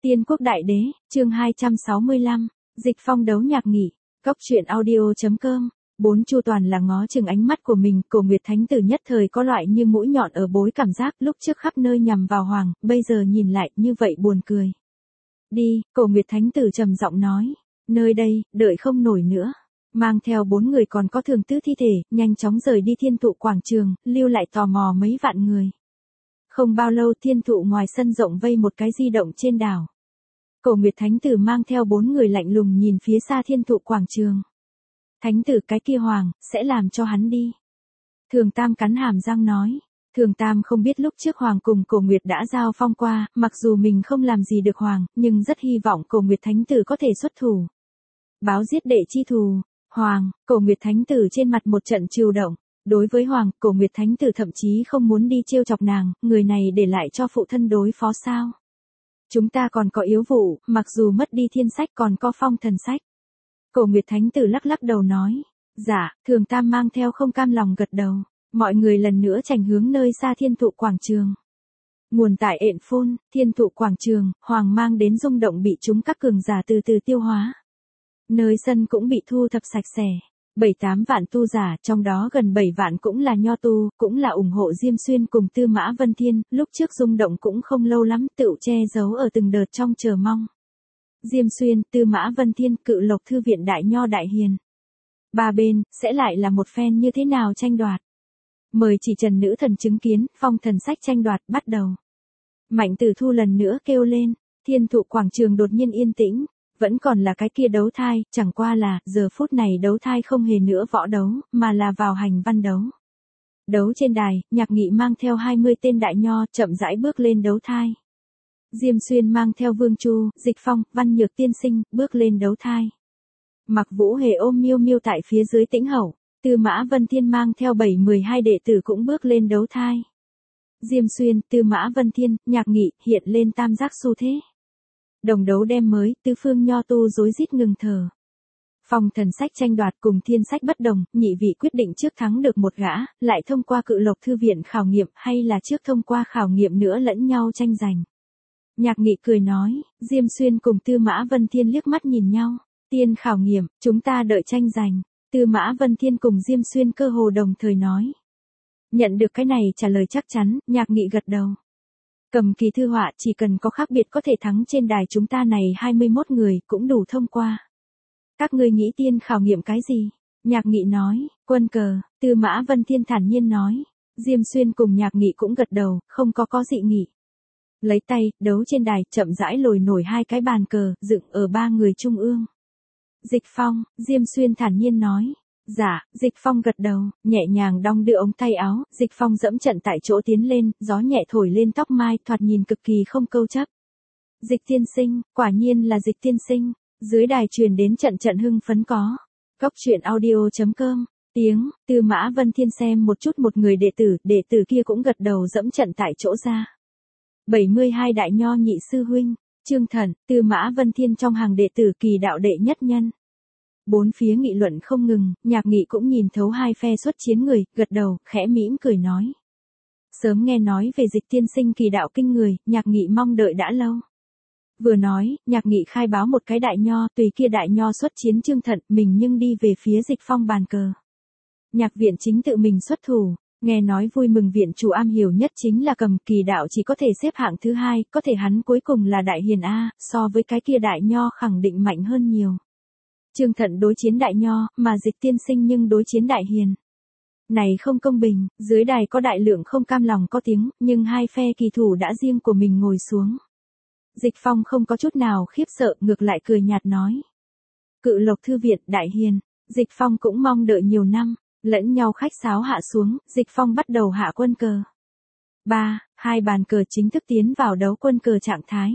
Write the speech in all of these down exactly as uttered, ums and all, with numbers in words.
Tiên quốc đại đế, chương hai trăm sáu mươi lăm, Dịch Phong đấu nhạc nghị, Cốc truyện audio.com. Bốn chu toàn là ngó chừng ánh mắt của mình, Cổ Nguyệt Thánh Tử nhất thời có loại như mũi nhọn ở bối cảm giác lúc trước khắp nơi nhằm vào hoàng, bây giờ nhìn lại như vậy buồn cười. Đi, Cổ Nguyệt Thánh Tử trầm giọng nói, nơi đây, đợi không nổi nữa. Mang theo bốn người còn có Thường Tứ thi thể, nhanh chóng rời đi Thiên Thụ quảng trường, lưu lại tò mò mấy vạn người. Không bao lâu Thiên Thụ ngoài sân rộng vây một cái di động trên đảo. Cổ Nguyệt Thánh Tử mang theo bốn người lạnh lùng nhìn phía xa Thiên Thụ quảng trường. Thánh tử cái kia hoàng, sẽ làm cho hắn đi. Thường Tam cắn hàm răng nói. Thường Tam không biết lúc trước hoàng cùng Cổ Nguyệt đã giao phong qua, mặc dù mình không làm gì được hoàng, nhưng rất hy vọng Cổ Nguyệt Thánh Tử có thể xuất thủ. Báo giết đệ chi thù. Hoàng, Cổ Nguyệt Thánh Tử trên mặt một trận trừu động. Đối với hoàng, Cổ Nguyệt Thánh Tử thậm chí không muốn đi trêu chọc nàng, người này để lại cho phụ thân đối phó sao. Chúng ta còn có yếu vụ, mặc dù mất đi thiên sách còn có phong thần sách. Cổ Nguyệt Thánh Tử lắc lắc đầu nói. Dạ, Thường Tam mang theo không cam lòng gật đầu. Mọi người lần nữa chành hướng nơi xa Thiên Thụ quảng trường. Nguồn tại ện phôn, Thiên Thụ quảng trường, hoàng mang đến rung động bị chúng các cường giả từ từ tiêu hóa. Nơi sân cũng bị thu thập sạch sẽ. Bảy tám vạn tu giả, trong đó gần bảy vạn cũng là nho tu, cũng là ủng hộ Diêm Xuyên cùng Tư Mã Vân Thiên, lúc trước rung động cũng không lâu lắm, tựu che giấu ở từng đợt trong chờ mong. Diêm Xuyên, Tư Mã Vân Thiên, Cự Lộc Thư viện Đại Nho Đại Hiền. Ba bên, sẽ lại là một phen như thế nào tranh đoạt. Mời chỉ trần nữ thần chứng kiến, phong thần sách tranh đoạt, bắt đầu. Mạnh Tử Thu lần nữa kêu lên, Thiên Thụ quảng trường đột nhiên yên tĩnh. Vẫn còn là cái kia đấu thai, chẳng qua là, giờ phút này đấu thai không hề nữa võ đấu, mà là vào hành văn đấu. Đấu trên đài, Nhạc Nghị mang theo hai mươi tên đại nho, chậm rãi bước lên đấu thai. Diêm Xuyên mang theo Vương Chu, Dịch Phong, Văn Nhược tiên sinh, bước lên đấu thai. Mặc Vũ Hề ôm Miêu Miêu tại phía dưới Tĩnh Hậu, Tư Mã Vân Thiên mang theo bảy mười hai đệ tử cũng bước lên đấu thai. Diêm Xuyên, Tư Mã Vân Thiên, Nhạc Nghị, hiện lên tam giác xu thế. Đồng đấu đem mới, tứ phương nho tu rối rít ngừng thở. Phong thần sách tranh đoạt cùng thiên sách bất đồng, nhị vị quyết định trước thắng được một gã, lại thông qua Cự Lộc Thư viện khảo nghiệm hay là trước thông qua khảo nghiệm nữa lẫn nhau tranh giành. Nhạc Nghị cười nói, Diêm Xuyên cùng Tư Mã Vân Thiên liếc mắt nhìn nhau, tiên khảo nghiệm, chúng ta đợi tranh giành. Tư Mã Vân Thiên cùng Diêm Xuyên cơ hồ đồng thời nói. Nhận được cái này trả lời chắc chắn, Nhạc Nghị gật đầu. Cầm kỳ thư họa chỉ cần có khác biệt có thể thắng trên đài chúng ta này hai mươi mốt người cũng đủ thông qua. Các ngươi nghĩ tiên khảo nghiệm cái gì? Nhạc Nghị nói, quân cờ, Tư Mã Vân Thiên thản nhiên nói. Diêm Xuyên cùng Nhạc Nghị cũng gật đầu, không có có dị nghị. Lấy tay, đấu trên đài, chậm rãi lồi nổi hai cái bàn cờ, dựng ở ba người trung ương. Dịch Phong, Diêm Xuyên thản nhiên nói. Dạ, Dịch Phong gật đầu, nhẹ nhàng đong đưa ống tay áo, Dịch Phong dẫm trận tại chỗ tiến lên, gió nhẹ thổi lên tóc mai, thoạt nhìn cực kỳ không câu chấp. Dịch tiên sinh, quả nhiên là Dịch tiên sinh, dưới đài truyền đến trận trận hưng phấn có. Cốc truyện audio.com, tiếng, Tư Mã Vân Thiên xem một chút một người đệ tử, đệ tử kia cũng gật đầu dẫm trận tại chỗ ra. bảy mươi hai đại nho nhị sư huynh, Trương Thần, Tư Mã Vân Thiên trong hàng đệ tử kỳ đạo đệ nhất nhân. Bốn phía nghị luận không ngừng, Nhạc Nghị cũng nhìn thấu hai phe xuất chiến người, gật đầu, khẽ mỉm cười nói. Sớm nghe nói về Dịch tiên sinh kỳ đạo kinh người, Nhạc Nghị mong đợi đã lâu. Vừa nói, Nhạc Nghị khai báo một cái đại nho, tùy kia đại nho xuất chiến Trương Thận, mình nhưng đi về phía Dịch Phong bàn cờ. Nhạc viện chính tự mình xuất thủ, nghe nói vui mừng viện chủ am hiểu nhất chính là cầm kỳ đạo chỉ có thể xếp hạng thứ hai, có thể hắn cuối cùng là đại hiền A, so với cái kia đại nho khẳng định mạnh hơn nhiều. Trương Thận đối chiến đại nho, mà Dịch tiên sinh nhưng đối chiến đại hiền. Này không công bình, dưới đài có đại lượng không cam lòng có tiếng, nhưng hai phe kỳ thủ đã riêng của mình ngồi xuống. Dịch Phong không có chút nào khiếp sợ, ngược lại cười nhạt nói. Cự Lộc Thư viện, đại hiền, Dịch Phong cũng mong đợi nhiều năm, lẫn nhau khách sáo hạ xuống, Dịch Phong bắt đầu hạ quân cờ. Ba, hai bàn cờ chính thức tiến vào đấu quân cờ trạng thái.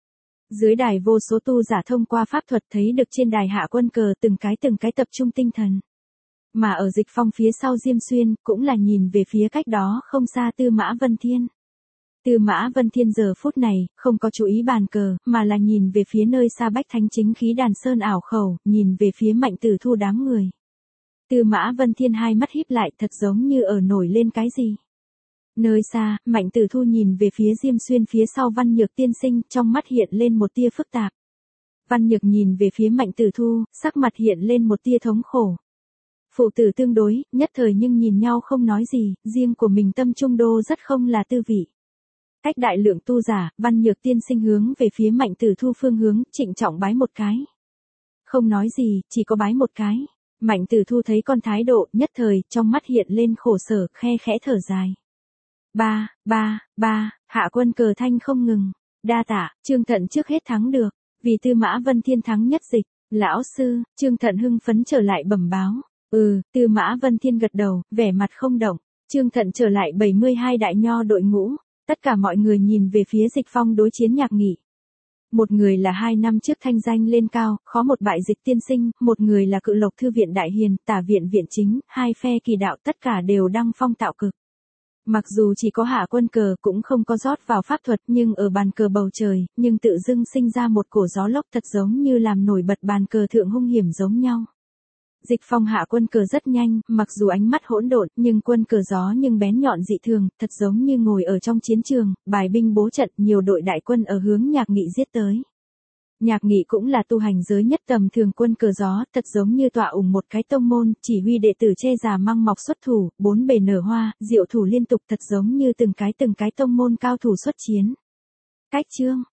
Dưới đài vô số tu giả thông qua pháp thuật thấy được trên đài hạ quân cờ từng cái từng cái tập trung tinh thần. Mà ở Dịch Phong phía sau Diêm Xuyên cũng là nhìn về phía cách đó không xa Tư Mã Vân Thiên. Tư Mã Vân Thiên giờ phút này không có chú ý bàn cờ mà là nhìn về phía nơi xa Bách Thánh chính khí đàn sơn ảo khẩu, nhìn về phía Mạnh Tử Thu đám người. Tư Mã Vân Thiên hai mắt híp lại thật giống như ở nổi lên cái gì. Nơi xa, Mạnh Tử Thu nhìn về phía Diêm Xuyên phía sau Văn Nhược tiên sinh, trong mắt hiện lên một tia phức tạp. Văn Nhược nhìn về phía Mạnh Tử Thu, sắc mặt hiện lên một tia thống khổ. Phụ tử tương đối, nhất thời nhưng nhìn nhau không nói gì, riêng của mình tâm trung đô rất không là tư vị. Cách đại lượng tu giả, Văn Nhược tiên sinh hướng về phía Mạnh Tử Thu phương hướng, trịnh trọng bái một cái. Không nói gì, chỉ có bái một cái. Mạnh Tử Thu thấy con thái độ, nhất thời, trong mắt hiện lên khổ sở, khe khẽ thở dài. Ba, ba, ba, hạ quân cờ thanh không ngừng. Đa tạ, Trương Thận trước hết thắng được, vì Tư Mã Vân Thiên thắng nhất dịch. Lão sư, Trương Thận hưng phấn trở lại bẩm báo. Ừ, Tư Mã Vân Thiên gật đầu, vẻ mặt không động. Trương Thận trở lại bảy mươi hai đại nho đội ngũ. Tất cả mọi người nhìn về phía Dịch Phong đối chiến Nhạc Nghị. Một người là hai năm trước thanh danh lên cao, khó một bại Dịch tiên sinh, một người là Cự Lộc thư viện đại hiền, Tả viện viện chính, hai phe kỳ đạo tất cả đều đăng phong tạo cực. Mặc dù chỉ có hạ quân cờ cũng không có rót vào pháp thuật, nhưng ở bàn cờ bầu trời, nhưng tự dưng sinh ra một cổ gió lốc thật giống như làm nổi bật bàn cờ thượng hung hiểm giống nhau. Dịch Phong hạ quân cờ rất nhanh, mặc dù ánh mắt hỗn độn, nhưng quân cờ gió nhưng bén nhọn dị thường, thật giống như ngồi ở trong chiến trường, bài binh bố trận, nhiều đội đại quân ở hướng Nhạc Nghị giết tới. Nhạc Nghị cũng là tu hành giới nhất tầm thường quân cờ gió, thật giống như tọa ủng một cái tông môn, chỉ huy đệ tử che già măng mọc xuất thủ, bốn bề nở hoa, diệu thủ liên tục, thật giống như từng cái từng cái tông môn cao thủ xuất chiến. Cách chương